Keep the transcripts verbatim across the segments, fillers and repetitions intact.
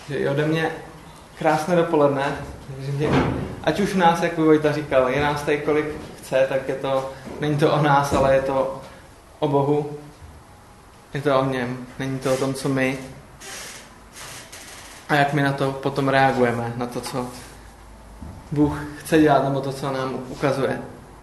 že i ode mě krásné dopoledne. Ať už nás, jak Vojta říkal, je nás tady kolik chce, tak je to, není to o nás, ale je to o Bohu. Je to o něm. Není to o tom, co my. A jak my na to potom reagujeme, na to, co Bůh chce dělat, nebo to, co nám ukazuje.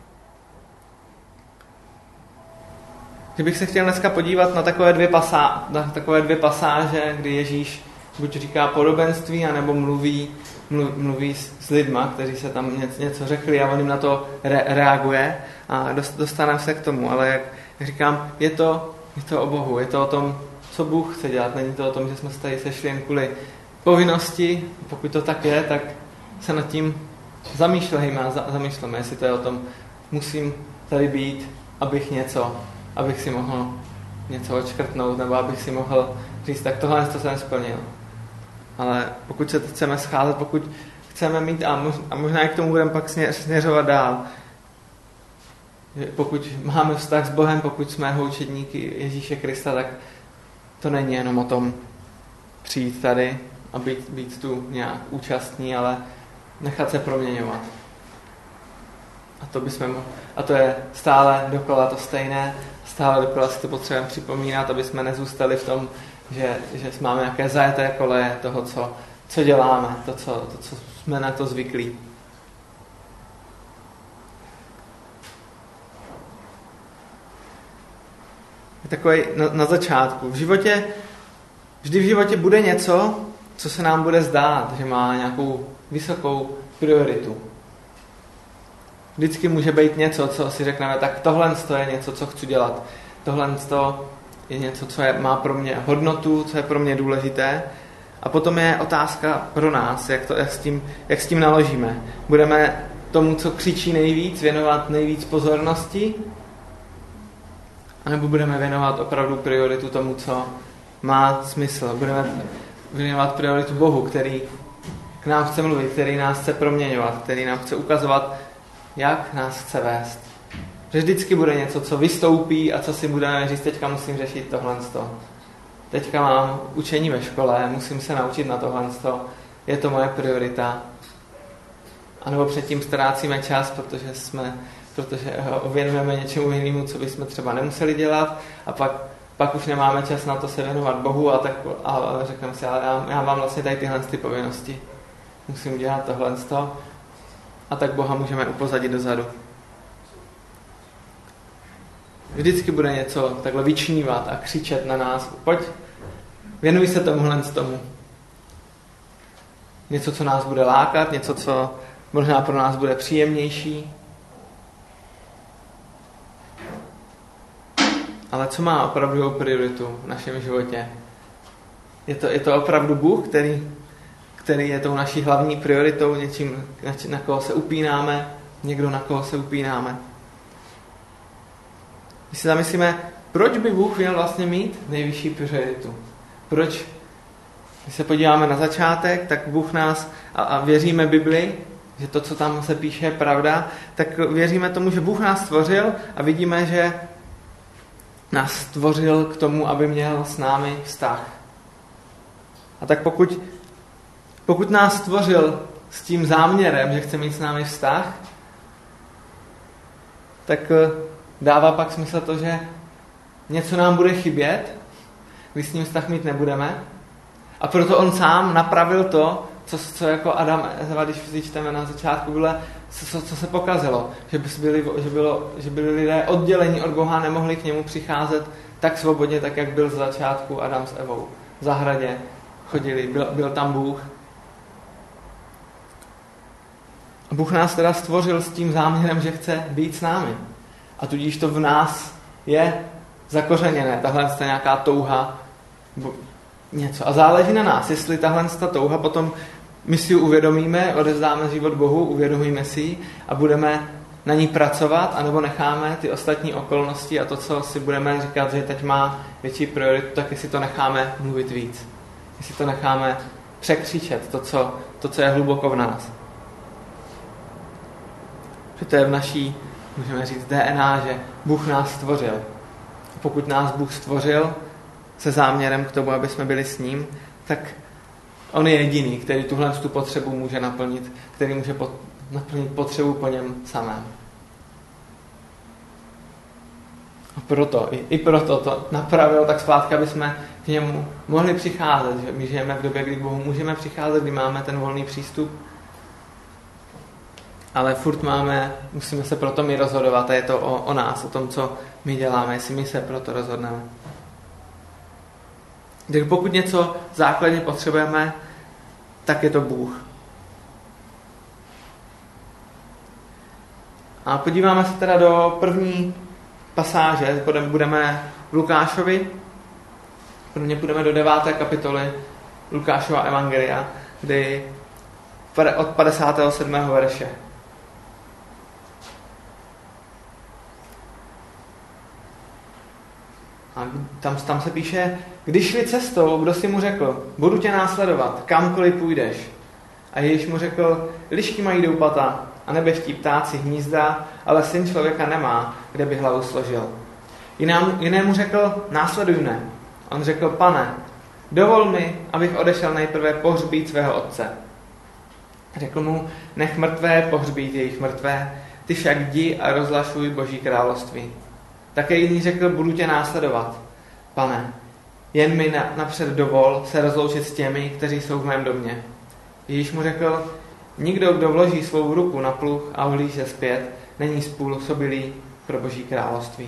Kdybych se chtěl dneska podívat na takové dvě, pasá, na takové dvě pasáže, kdy Ježíš buď říká podobenství, anebo mluví, mluví s lidma, kteří se tam něco řekli a on jim na to re, reaguje a dostaneme se k tomu. Ale jak, jak říkám, je to, je to o Bohu, je to o tom, co Bůh chce dělat. Není to o tom, že jsme se tady sešli jen kvůli povinnosti. Pokud to tak je, tak se nad tím zamýšlejme a zamýšlíme, jestli to je o tom, musím tady být, abych něco, abych si mohl něco odškrtnout, nebo abych si mohl říct, tak tohle to jsem splnil. Ale pokud se chceme scházet, pokud chceme mít, a možná i k tomu budeme pak směřovat dál, že pokud máme vztah s Bohem, pokud jsme jeho učedníky Ježíše Krista, tak to není jenom o tom přijít tady a být, být tu nějak účastní, ale nechat se proměňovat. A to bychom mohli, a to je stále dokola to stejné, stále dokola si to potřebujeme připomínat, aby jsme nezůstali v tom, že, že máme nějaké zajeté koleje toho, co, co děláme, to co, to, co jsme na to zvyklí. Je takový na, na začátku. V životě, vždy v životě bude něco, co se nám bude zdát, že má nějakou vysokou prioritu. Vždycky může být něco, co si řekneme, tak tohle je něco, co chci dělat. Tohle je něco, co je, má pro mě hodnotu, co je pro mě důležité. A potom je otázka pro nás, jak, to, jak, s tím, jak s tím naložíme. Budeme tomu, co křičí nejvíc, věnovat nejvíc pozornosti? A nebo budeme věnovat opravdu prioritu tomu, co má smysl? Budeme věnovat prioritu Bohu, který k nám chce mluvit, který nás chce proměňovat, který nám chce ukazovat, jak nás chce vést. Že vždycky bude něco, co vystoupí a co si budeme říct, teďka musím řešit tohle. Teďka mám učení ve škole, musím se naučit na tohle. Je to moje priorita. A nebo předtím ztrácíme čas, protože jsme, protože ho věnujeme něčemu jinému, co bychom třeba nemuseli dělat, a pak, pak už nemáme čas na to se věnovat Bohu a, tak, a řekneme si, ale já, já mám vlastně tady tyhle ty povinnosti. Musím dělat tohle. A tak Boha můžeme upozadit dozadu. Vždycky bude něco takhle vyčnívat a křičet na nás. Pojď, věnuj se tomuhle z tomu. Něco, co nás bude lákat, něco, co možná pro nás bude příjemnější. Ale co má opravdu prioritu v našem životě? Je to, je to opravdu Bůh, který, který je tou naší hlavní prioritou, něčím, na, na koho se upínáme, někdo, na koho se upínáme. Když si zamyslíme, proč by Bůh měl vlastně mít nejvyšší prioritu? Proč? Když se podíváme na začátek, tak Bůh nás, a, a věříme Bibli, že to, co tam se píše, je pravda, tak věříme tomu, že Bůh nás stvořil a vidíme, že nás stvořil k tomu, aby měl s námi vztah. A tak pokud, pokud nás stvořil s tím záměrem, že chce mít s námi vztah, tak dává pak smysl to, že něco nám bude chybět, když s ním vztah mít nebudeme. A proto on sám napravil to, co, co jako Adam, když si čteme na začátku, bylo, co, co se pokazilo. Že, byli, že, bylo, že byli lidé oddělení od Boha, nemohli k němu přicházet tak svobodně, tak jak byl z začátku Adam s Evou. V zahradě chodili, byl, byl tam Bůh. Bůh nás teda stvořil s tím záměrem, že chce být s námi. A tudíž to v nás je zakořeněné, tahle nějaká touha, něco. A záleží na nás, jestli tahle touha potom my si ji uvědomíme, odevzdáme život Bohu, uvědomíme si ji a budeme na ní pracovat, anebo necháme ty ostatní okolnosti a to, co si budeme říkat, že teď má větší prioritu, tak jestli to necháme mluvit víc. Jestli to necháme překřičet, to, co, to, co je hluboko v nás. Že to je v naší, můžeme říct, D N A, že Bůh nás stvořil. Pokud nás Bůh stvořil se záměrem k tomu, aby jsme byli s ním, tak On je jediný, který tuhle tu potřebu může naplnit, který může pot, naplnit potřebu po něm samém. A proto, i, i proto to napravil tak zpátky, aby jsme k němu mohli přicházet. Že my žijeme v době, kdy k Bohu můžeme přicházet, kdy máme ten volný přístup. Ale furt máme, musíme se proto my rozhodovat a je to o, o nás, o tom, co my děláme, jestli my se proto rozhodneme. Takže pokud něco základně potřebujeme, tak je to Bůh. A podíváme se teda do první pasáže, budeme v Lukášovi, prvně půjdeme do deváté kapitoly Lukášova evangelia, kdy od padesátého sedmého verše. A tam, tam se píše, když šli cestou, kdo si mu řekl, budu tě následovat, kamkoliv půjdeš. A Ježíš mu řekl, lišky mají doupata a nebeští ptáci hnízda, ale syn člověka nemá, kde by hlavu složil. Jinám, jinému řekl, následuj mne. On řekl, pane, dovol mi, abych odešel nejprve pohřbít svého otce. Řekl mu, nech mrtvé pohřbít jejich mrtvé, ty však jdi a rozhlašuj Boží království. Také jiný řekl, budu tě následovat. Pane, jen mi na, napřed dovol se rozloučit s těmi, kteří jsou v mém domě. Ježíš mu řekl, nikdo, kdo vloží svou ruku na pluh a ohlíže zpět, není způsobilý pro Boží království.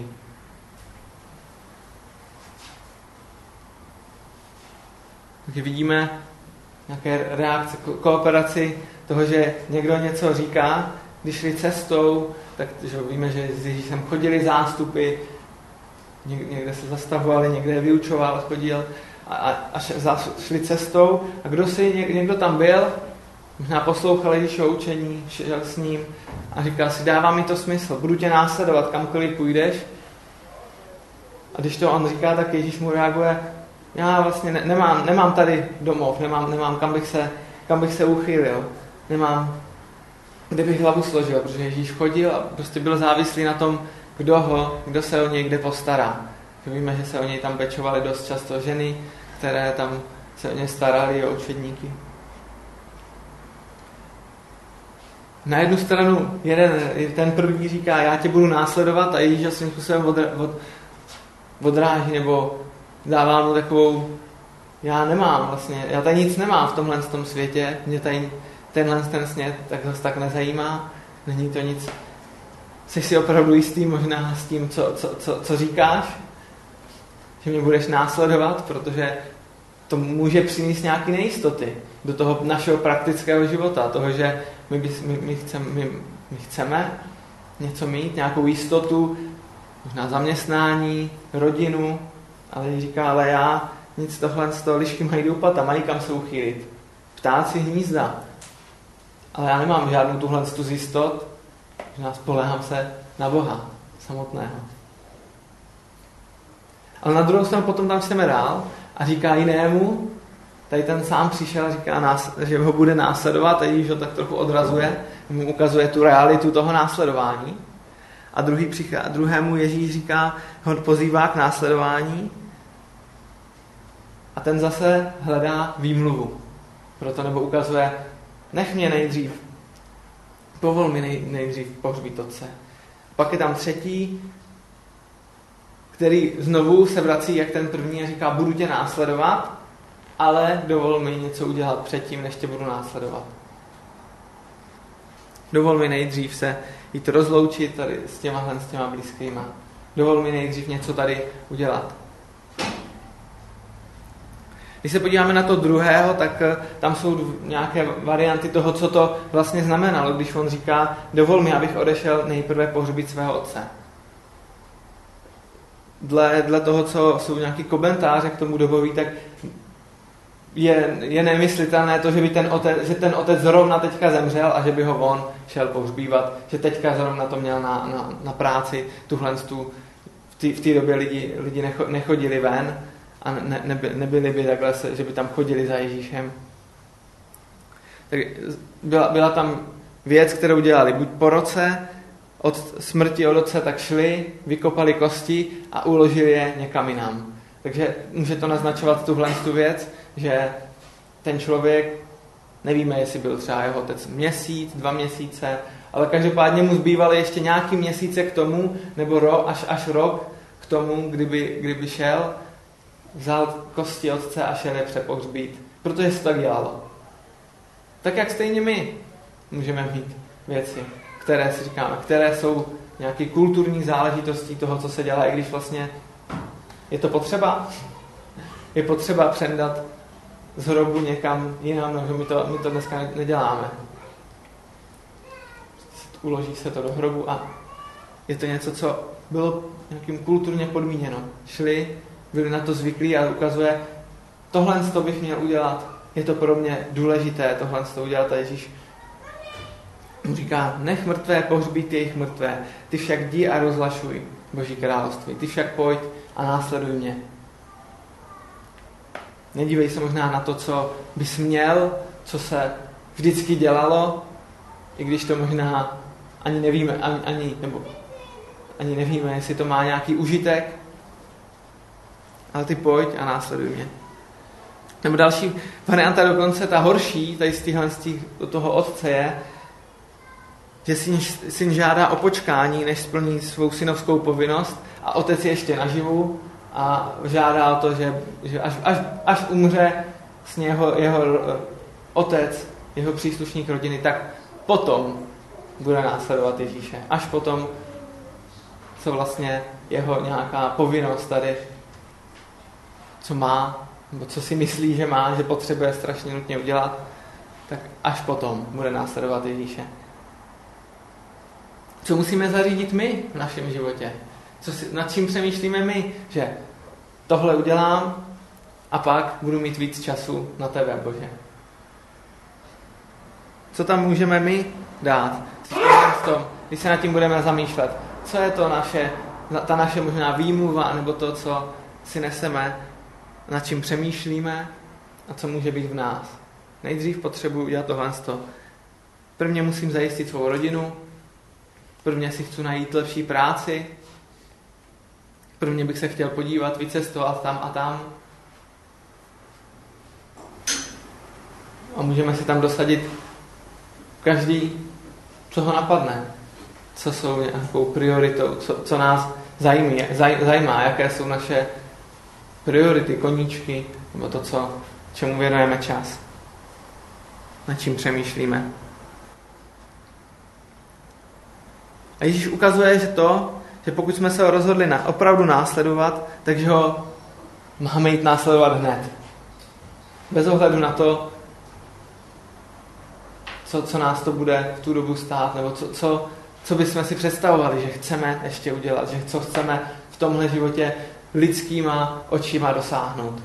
Takže vidíme nějaké reakce, kooperaci toho, že někdo něco říká, když šli cestou, tak že víme, že s Ježíšem chodili zástupy, někde se zastavovali, někde vyučoval, chodil a, a, a šli cestou a kdo si, někdo tam byl, možná poslouchal Ježíšovo učení, šel s ním a říkal si, dává mi to smysl, budu tě následovat, kamkoliv půjdeš. A když to on říká, tak Ježíš mu reaguje, já vlastně ne, nemám, nemám tady domov, nemám, nemám kam, bych se, kam bych se uchýlil, nemám, kde bych hlavu složil, protože Ježíš chodil a prostě byl závislý na tom, kdo ho, kdo se o něj kde postará. Víme, že se o něj tam pečovaly dost často ženy, které tam se o něj starali, o učedníky. Na jednu stranu jeden, ten první říká, já tě budu následovat a Ježíš svým způsobem od, od, odráží nebo dává mu takovou, já nemám vlastně, já tady nic nemám v tomhle tom světě, mě tady tenhle ten svět tak zase tak nezajímá, není to nic. Jsi si opravdu jistý možná s tím, co, co, co, co říkáš, že mě budeš následovat, protože to může přinést nějaké nejistoty do toho našeho praktického života, toho, že my, bys, my, my, chceme, my, my chceme něco mít, nějakou jistotu, možná zaměstnání, rodinu, ale říká, ale já nic tohle z toho, lišky mají doupata, mají kam se uchýlit. Ptáci hnízda. Ale já nemám žádnou tuhle z jistot, že spoléhám se na Boha samotného. Ale na druhou stranu potom tam chceme dál a říká jinému, tady ten sám přišel a říká, že ho bude následovat a Ježíš ho tak trochu odrazuje, mu ukazuje tu realitu toho následování. A druhý přichá, druhému Ježíš říká, ho pozývá k následování a ten zase hledá výmluvu. Proto nebo ukazuje, nech mě nejdřív, povol mi nej, nejdřív pohřbít otce. Pak je tam třetí, který znovu se vrací jak ten první a říká, budu tě následovat, ale dovol mi něco udělat předtím, než tě budu následovat. Dovol mi nejdřív se jít rozloučit tady s těma, s těma blízkýma. Dovol mi nejdřív něco tady udělat. Když se podíváme na to druhého, tak tam jsou nějaké varianty toho, co to vlastně znamenalo, když on říká, dovol mi, abych odešel nejprve pohřbít svého otce. Dle, dle toho, co jsou nějaký komentáře k tomu doboví, tak je, je nemyslitelné to, že by ten otec, že ten otec zrovna teďka zemřel a že by ho on šel pohřbívat, že teďka zrovna to měl na, na, na práci, tuhle tu, v té době lidi, lidi necho, nechodili ven a ne, neby, nebyli by takhle, že by tam chodili za Ježíšem. Tak byla, byla tam věc, kterou dělali buď po roce, od smrti od otce tak šli, vykopali kosti a uložili je někam jinam. Takže může to naznačovat tuhle tu věc, že ten člověk, nevíme, jestli byl třeba jeho otec měsíc, dva měsíce, ale každopádně mu zbývaly ještě nějaký měsíce k tomu, nebo ro, až, až rok k tomu, kdyby, kdyby šel, vzal kosti otce a šel je přepohřbít, protože se tak dělalo. Tak jak stejně my můžeme mít věci, které si říkáme, které jsou nějaké kulturní záležitosti toho, co se dělá, i když vlastně je to potřeba. Je potřeba přendat z hrobu někam jinam, no, že my to, my to dneska neděláme. Uloží se to do hrobu a je to něco, co bylo nějakým kulturně podmíněno. Šli, byli na to zvyklí a ukazuje, tohle to bych měl udělat, je to pro mě důležité, tohle to udělat a Ježíš mu říká, nech mrtvé pohřbít jejich mrtvé, ty však jdi a rozhlašuj Boží království, ty však pojď a následuj mě. Nedívej se možná na to, co bys měl, co se vždycky dělalo, i když to možná ani nevíme, ani, ani, nebo ani nevíme, jestli to má nějaký užitek, ale ty pojď a následuj mě. Nebo další varianta dokonce, ta horší, tady z téhle do toho otce je, že syn, syn žádá o počkání, než splní svou synovskou povinnost a otec je ještě naživu a žádá o to, že, že až, až, až umře s jeho, jeho otec, jeho příslušník rodiny, tak potom bude následovat Ježíše. Až potom, co vlastně jeho nějaká povinnost tady, co má, nebo co si myslí, že má, že potřebuje strašně nutně udělat, tak až potom bude následovat Ježíše. Co musíme zařídit my v našem životě? Co si, nad čím přemýšlíme my? Že tohle udělám a pak budu mít víc času na tebe, Bože. Co tam můžeme my dát? V tom, když se nad tím budeme zamýšlet. Co je to naše, ta naše možná výmluva, nebo to, co si neseme, nad čím přemýšlíme a co může být v nás. Nejdřív potřebuji udělat tohle. Prvně musím zajistit svou rodinu, prvně si chci najít lepší práci, prvně bych se chtěl podívat, vycestovat tam a tam. A můžeme si tam dosadit každý, co ho napadne, co jsou nějakou prioritou, co, co nás zajímá, zaj, zajímá, jaké jsou naše priority, koníčky, nebo to, co, čemu věnujeme čas, nad čím přemýšlíme. A Ježíš ukazuje, že to, že pokud jsme se ho rozhodli na, opravdu následovat, takže ho máme jít následovat hned. Bez ohledu na to, co, co nás to bude v tu dobu stát, nebo co, co, co bychom si představovali, že chceme ještě udělat, že co chceme v tomhle životě lidskýma očima dosáhnout.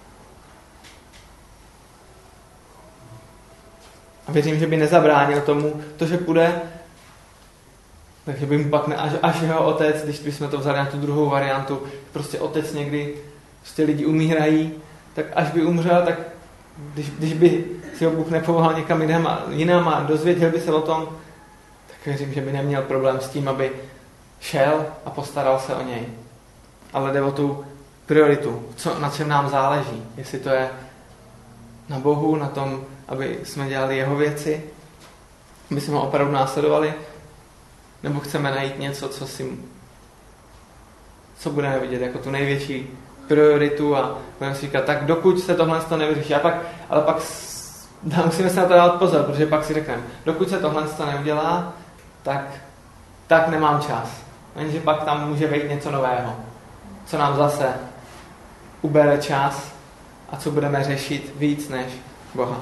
A věřím, že by nezabránil tomu, to, že půjde, takže by mu pak ne, až, až jeho otec, když bychom to vzali na tu druhou variantu, prostě otec někdy, prostě lidi umírají, tak až by umřel, tak když, když by si ho Bůh nepovolal někam jinam a, jinam a dozvěděl by se o tom, tak věřím, že by neměl problém s tím, aby šel a postaral se o něj. Ale jde o tu prioritu, co, na čem nám záleží. Jestli to je na Bohu, na tom, aby jsme dělali jeho věci, aby jsme ho opravdu následovali, nebo chceme najít něco, co si co budeme vidět jako tu největší prioritu a budeme si říkat, tak dokud se tohle nevyřeší. A pak, ale pak musíme se na to dát pozor, protože pak si řekneme, dokud se tohle neudělá, tak, tak nemám čas. Jenže pak tam může být něco nového, co nám zase ubere čas a co budeme řešit víc než Boha.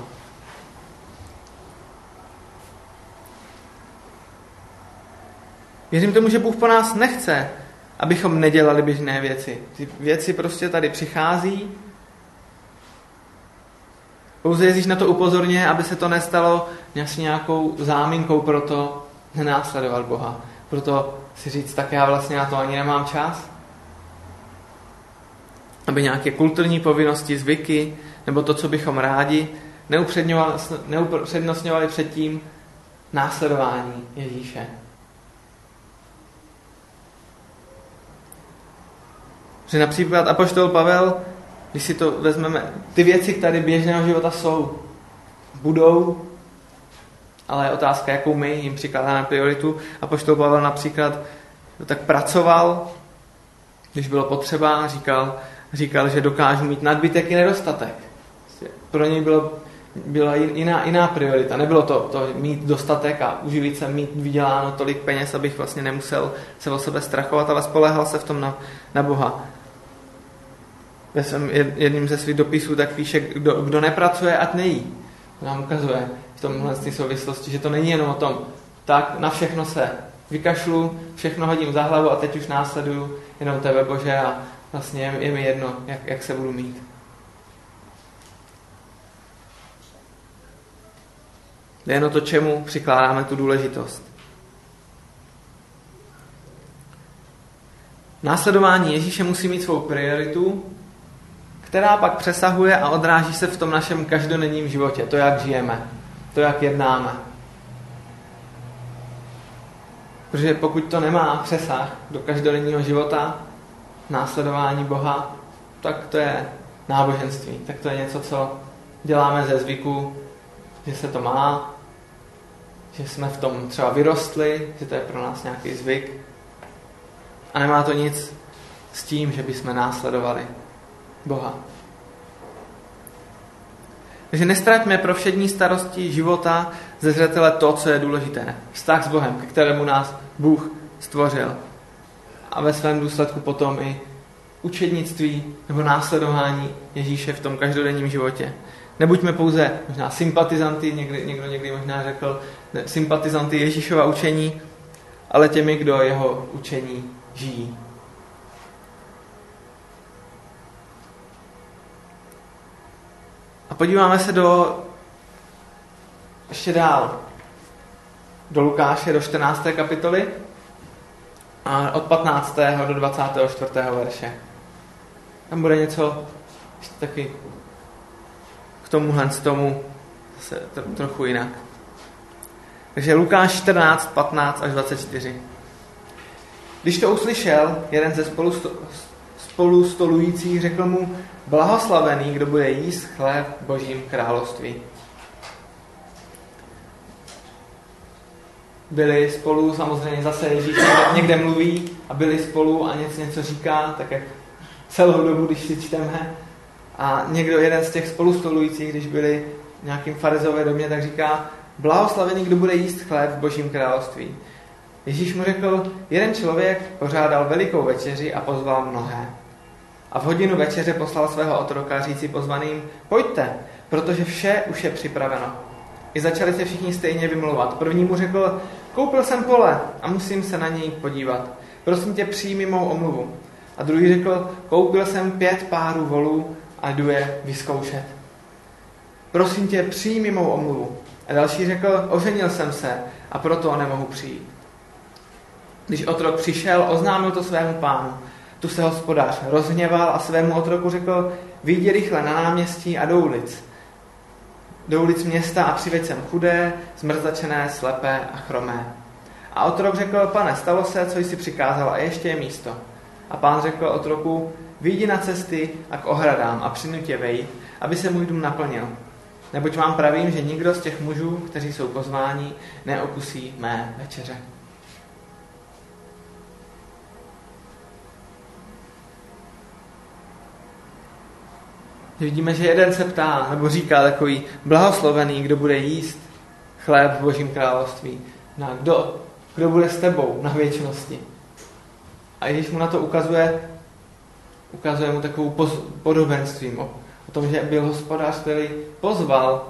Věřím tomu, že Bůh po nás nechce, abychom nedělali běžné věci. Ty věci prostě tady přichází. Pouze Ježíš na to upozorňuje, aby se to nestalo nějakou záminkou pro to nenásledovat Boha. Proto si říct, tak já vlastně na to ani nemám čas. Aby nějaké kulturní povinnosti, zvyky, nebo to, co bychom rádi, neupřednostňovali předtím následování Ježíše. Že například apoštol Pavel Když si to vezmeme, ty věci, které běžného života jsou, budou, ale je otázka, jakou my jim přikládáme prioritu. Apoštol Pavel například tak pracoval, když bylo potřeba, říkal, říkal, že dokážu mít nadbytek i nedostatek. Pro něj bylo, byla jiná, jiná priorita. Nebylo to, to mít dostatek a uživit se, mít vyděláno tolik peněz, abych vlastně nemusel se o sebe strachovat, ale spoléhal se v tom na, na Boha. Ve svém jedním ze svých dopisů tak píše, kdo, kdo nepracuje, ať nejí. To nám ukazuje v tomhle souvislosti, že to není jenom o tom, tak na všechno se vykašlu, všechno hodím za hlavu a teď už následuju jenom tebe, Bože, a vlastně je, je mi jedno, jak, jak se budu mít. Jde jen o to, čemu přikládáme tu důležitost. Následování Ježíše musí mít svou prioritu, která pak přesahuje a odráží se v tom našem každodenním životě. To, jak žijeme, to, jak jednáme. Protože pokud to nemá přesah do každodenního života, následování Boha, tak to je náboženství. Tak to je něco, co děláme ze zvyku, že se to má, že jsme v tom třeba vyrostli, že to je pro nás nějaký zvyk. A nemá to nic s tím, že bychom následovali Boha. Takže nestraťme pro všední starosti života ze zřetele to, co je důležité. Vztah s Bohem, ke kterému nás Bůh stvořil. A ve svém důsledku potom i učednictví nebo následování Ježíše v tom každodenním životě. Nebuďme pouze možná sympatizanty, někdy, někdo někdy možná řekl, ne, sympatizanty Ježíšova učení, ale těmi, kdo jeho učení žijí. A podíváme se do ještě dál do Lukáše, do čtrnácté kapitoly a od patnáctého do dvacátého čtvrtého verše. Tam bude něco ještě taky k tomuhle z tomu zase trochu jinak. Takže Lukáš čtrnáct, patnáct až dvacet čtyři. Když to uslyšel, jeden ze spolu, spolu stolujících řekl mu: blahoslavený, kdo bude jíst chléb v Božím království. Byli spolu, samozřejmě zase Ježíš někde mluví a byli spolu a něco, něco říká, tak jak celou dobu, když si čteme. A někdo, jeden z těch spolustolujících, když byli v nějakým farizové domě, tak říká: blahoslavený, kdo bude jíst chléb v Božím království. Ježíš mu řekl: jeden člověk pořádal velikou večeři a pozval mnohé. A v hodinu večeře poslal svého otroka říci pozvaným: pojďte, protože vše už je připraveno. I začali se všichni stejně vymlouvat. První mu řekl: koupil jsem pole a musím se na něj podívat. Prosím tě, přijmi mou omluvu. A druhý řekl: koupil jsem pět párů volů a jdu je vyzkoušet. Prosím tě, přijmi mou omluvu. A další řekl: oženil jsem se a proto nemohu přijít. Když otrok přišel, oznámil to svému pánu. Tu se hospodář rozhněval a svému otroku řekl: vyjdi rychle na náměstí a do ulic. Do ulic města a přiveď sem chudé, zmrzačené, slepé a chromé. A otrok řekl: pane, stalo se, co jsi přikázal, a ještě je místo. A pán řekl otroku: vyjdi na cesty a k ohradám a přinuť je vejít, aby se můj dům naplnil. Neboť vám pravím, že nikdo z těch mužů, kteří jsou pozváni, neokusí mé večeře. Vidíme, že jeden se ptá, nebo říká takový: blahoslovený, kdo bude jíst chléb v Božím království. Na kdo? Kdo bude s tebou na věčnosti? A když mu na to ukazuje, ukazuje mu takovou poz, podobenstvím o, o tom, že byl hospodář, který pozval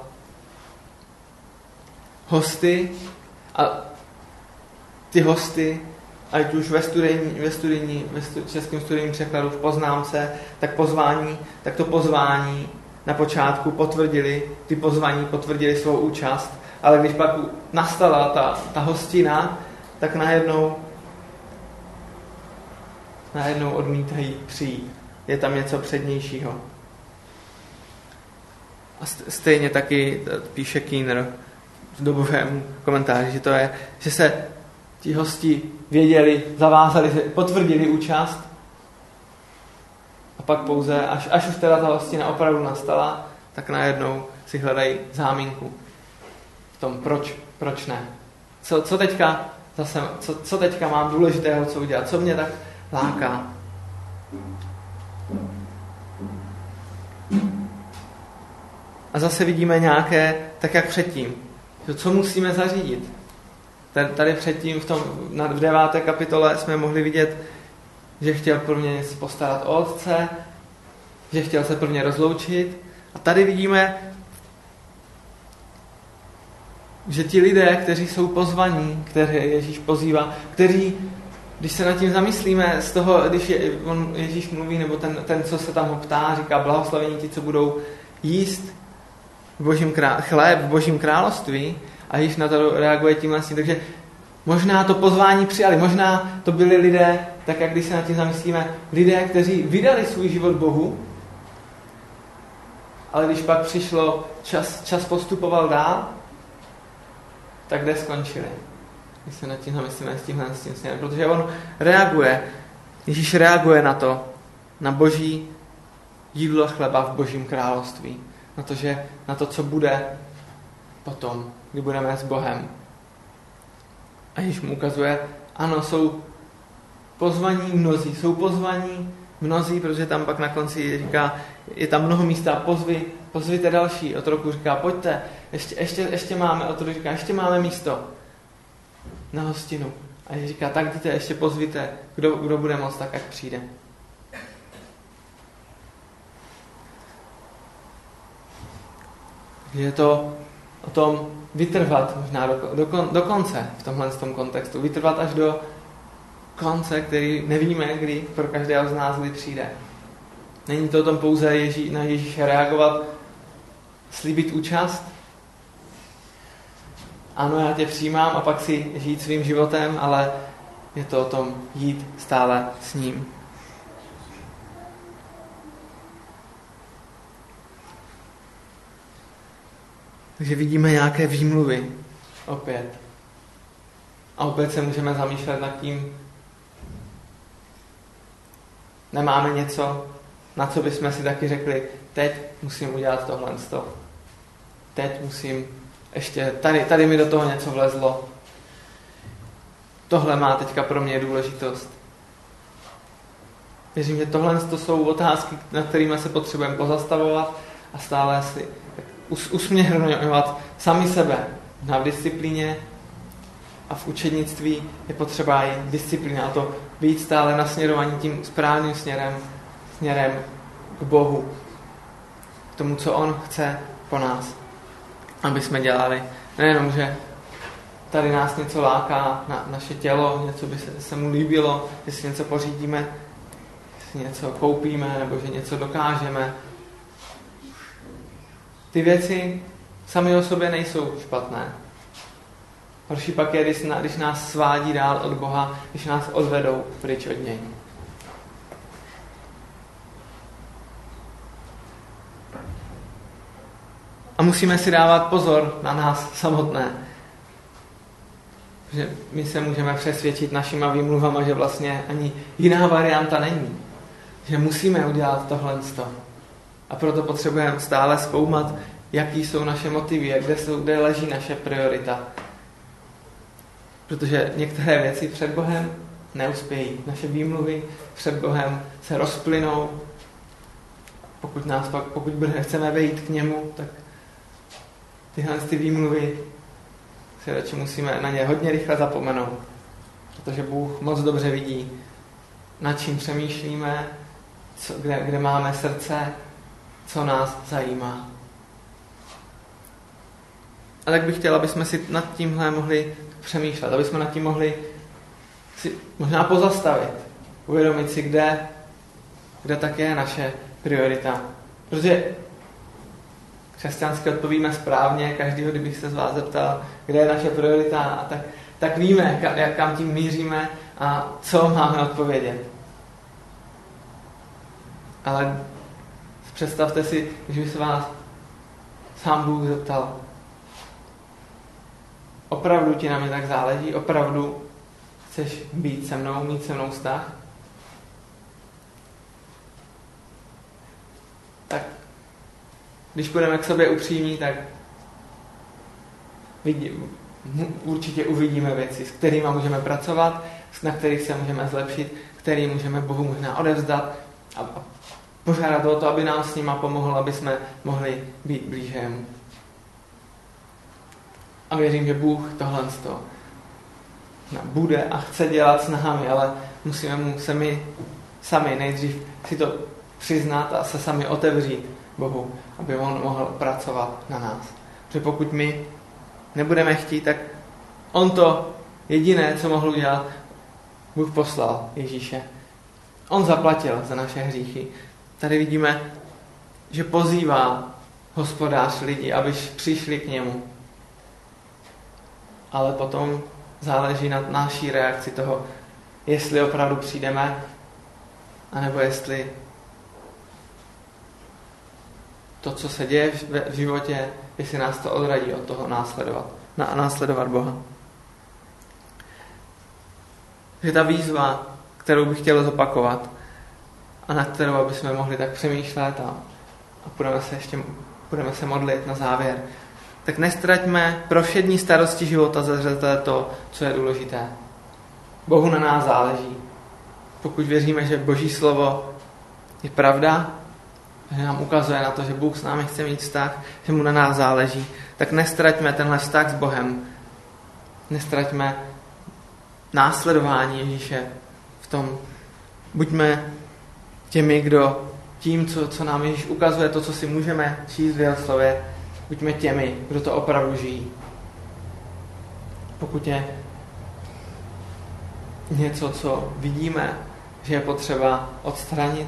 hosty a ty hosty, ať už ve studijní, ve studijní, ve stu, českém studijním překladu v poznámce, tak pozvání, tak to pozvání na počátku potvrdili, ty pozvání potvrdili svou účast, ale když pak nastala ta, ta hostina, tak najednou najednou odmítají přijít. Je tam něco přednějšího. A stejně taky píše Keener v dobovému komentáři, že to je, že se ti hosti věděli, zavázali se, potvrdili účast a pak pouze, až, až už teda ta hostina opravdu nastala, tak najednou si hledají záminku v tom, proč, proč ne. Co, co, teďka, zase, co, co teďka mám důležitého, co udělat, co mě tak láká. A zase vidíme nějaké, tak jak předtím, co musíme zařídit. Tady předtím v, tom, v deváté kapitole jsme mohli vidět, že chtěl prvně se postarat o otce, že chtěl se prvně rozloučit. A tady vidíme, že ti lidé, kteří jsou pozvaní, které Ježíš pozývá, kteří, když se nad tím zamyslíme, z toho, když je, on, Ježíš mluví, nebo ten, ten, co se tam ho ptá, říká blahoslavení ti, co budou jíst v božím krá- chléb v božím království, a Ježíš na to reaguje tím vlastně. Takže možná to pozvání přijali, možná to byli lidé, tak jak když se nad tím zamyslíme, lidé, kteří vydali svůj život Bohu, ale když pak přišlo, čas, čas postupoval dál, tak kde skončili? Když se nad tím zamyslíme s tímhle s tím směrem, protože on reaguje, Ježíš reaguje na to, na boží jídlo chleba v božím království, na to, že, na to, co bude potom, kdy budeme s Bohem. A Ježíš mu ukazuje, ano, jsou pozvaní mnozí, jsou pozvaní mnozí, protože tam pak na konci říká, je tam mnoho místa, pozvi, pozvíte další. Otroku říká, pojďte, ještě, ještě, ještě máme, otrok říká, ještě máme místo na hostinu. A Ježíš říká, tak jděte, ještě pozvíte, kdo, kdo bude moct, tak ať přijde. Je to o tom vytrvat možná do, do, do konce v tomhle tom kontextu. Vytrvat až do konce, který nevíme, kdy pro každého z nás kdy přijde. Není to o tom pouze Ježí, na Ježíše reagovat, slíbit účast. Ano, já tě přijímám a pak si žít svým životem, ale je to o tom jít stále s ním. Takže vidíme nějaké výmluvy opět. A opět se můžeme zamýšlet nad tím, nemáme něco, na co bychom si taky řekli, teď musím udělat tohle. Teď musím ještě, tady, tady mi do toho něco vlezlo. Tohle má teďka pro mě důležitost. Věřím, že tohle to jsou otázky, na kterými se potřebujeme pozastavovat a stále si usměrňovat sami sebe. Na disciplíně a v učednictví je potřeba i disciplína, a to být stále nasměrovaní tím správným směrem, směrem k Bohu, k tomu, co On chce po nás, aby jsme dělali. Nejenom, že tady nás něco láká, na naše tělo, něco by se, se mu líbilo, že si něco pořídíme, že si něco koupíme, nebo že něco dokážeme. Ty věci sami o sobě nejsou špatné. Horší pak je, když, když nás svádí dál od Boha, když nás odvedou pryč od něj. A musíme si dávat pozor na nás samotné. Že my se můžeme přesvědčit našima výmluvama, že vlastně ani jiná varianta není. Že musíme udělat tohle. A proto potřebujeme stále zkoumat, jaký jsou naše motivy, kde, jsou, kde leží naše priorita. Protože některé věci před Bohem neuspějí. Naše výmluvy před Bohem se rozplynou. Pokud nás pak, pokud chceme vejít k němu, tak tyhle ty výmluvy si radši musíme na ně hodně rychle zapomenout. Protože Bůh moc dobře vidí, nad čím přemýšlíme, co, kde, kde máme srdce, co nás zajímá. A tak bych chtěl, aby jsme si nad tímhle mohli přemýšlet, aby jsme nad tím mohli si možná pozastavit, uvědomit si, kde, kde tak je naše priorita. Protože křesťansky odpovíme správně, každýho, kdybych se z vás zeptal, kde je naše priorita, a tak, tak víme, kam, kam tím míříme a co máme odpovědět. Ale představte si, když by se vás sám Bůh zeptal, opravdu ti na mě tak záleží, opravdu chceš být se mnou, mít se mnou vztah? Když budeme k sobě upřímní, tak vidím, určitě uvidíme věci, s kterými můžeme pracovat, na kterých se můžeme zlepšit, který můžeme Bohu možná odevzdat a požádat o to, aby nám s nima pomohl, aby jsme mohli být blíže jemu. A věřím, že Bůh tohle bude a chce dělat s námi, ale musíme mu se my sami nejdřív si to přiznat a se sami otevřít Bohu, aby on mohl pracovat na nás. Protože pokud my nebudeme chtít, tak on to jediné, co mohl udělat, Bůh poslal Ježíše. On zaplatil za naše hříchy. Tady vidíme, že pozývá Hospodář lidi, aby přišli k němu. Ale potom záleží na naší reakci toho, jestli opravdu přijdeme, anebo jestli to, co se děje v životě, jestli nás to odradí od toho následovat, následovat Boha. že ta výzva, kterou bych chtěl zopakovat a na kterou aby jsme mohli tak přemýšlet a, a budeme se ještě budeme se modlit na závěr, tak nestraťme pro všední starosti života ze zřetele to, co je důležité. Bohu na nás záleží. Pokud věříme, že Boží slovo je pravda, že nám ukazuje na to, že Bůh s námi chce mít vztah, že mu na nás záleží, tak nestraťme tenhle vztah s Bohem. Nestraťme následování Ježíše v tom. Buďme těmi, kdo tím, co, co nám Ježíš ukazuje, to, co si můžeme číst v jeho slově, buďme těmi, kdo to opravdu žijí. Pokud je něco, co vidíme, že je potřeba odstranit,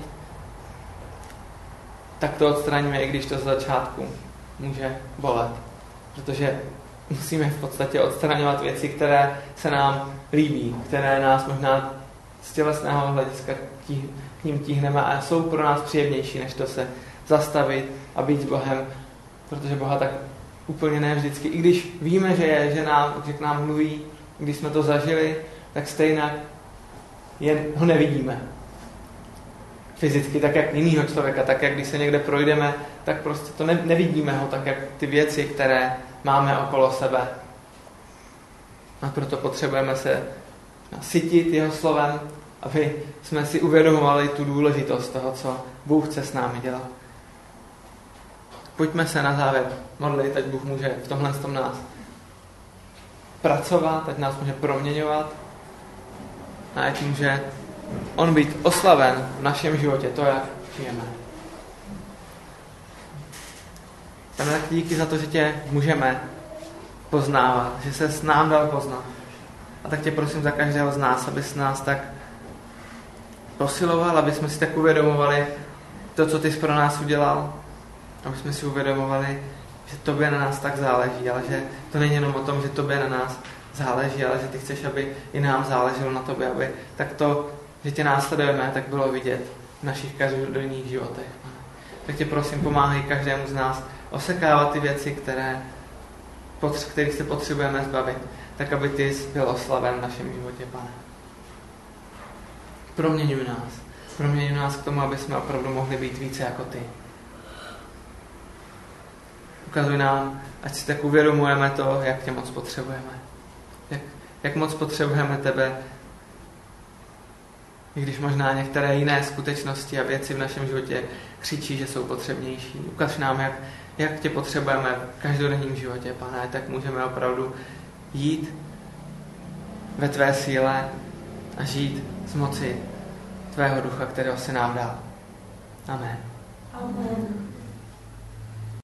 tak to odstraníme, i když to z začátku může bolet. Protože musíme v podstatě odstraňovat věci, které se nám líbí, které nás možná z tělesného hlediska k ním tíhneme a jsou pro nás příjemnější, než to se zastavit a být s Bohem, protože Boha tak úplně ne vždycky. I když víme, že je, že, nám, že k nám mluví, když jsme to zažili, tak stejně jen ho nevidíme. Fyzicky, tak jak jinýho člověka, tak jak když se někde projdeme, tak prostě to ne, nevidíme ho, tak jak ty věci, které máme okolo sebe. A proto potřebujeme se nasytit jeho slovem, aby jsme si uvědomovali tu důležitost toho, co Bůh chce s námi dělat. Pojďme se na závěr modlit, ať Bůh může v tomhle tom nás pracovat, ať nás může proměňovat a ať může on být oslaven v našem životě, to, jak žijeme. Pane, tak díky za to, že tě můžeme poznávat, že se s nám dal poznat. A tak tě prosím za každého z nás, abys nás tak posiloval, aby jsme si tak uvědomovali to, co ty jsi pro nás udělal, aby jsme si uvědomovali, že tobě na nás tak záleží, ale že to není jenom o tom, že tobě na nás záleží, ale že ty chceš, aby i nám záleželo na tobě, aby tak to, že tě následujeme, tak bylo vidět v našich každodenních životech. Tak tě prosím, pomáhej každému z nás osekávat ty věci, které, kterých se potřebujeme zbavit, tak aby ty jsi byl oslaven v našem životě, Pane. Proměňuj nás. Proměňuj nás k tomu, aby jsme opravdu mohli být více jako ty. Ukazuj nám, ať si tak uvědomujeme to, jak tě moc potřebujeme. Jak, jak moc potřebujeme tebe, i když možná některé jiné skutečnosti a věci v našem životě křičí, že jsou potřebnější. Ukaž nám, jak, jak tě potřebujeme v každodenním životě, Pane, tak můžeme opravdu jít ve tvé síle a žít z moci tvého ducha, kterého si nám dal. Amen. Amen.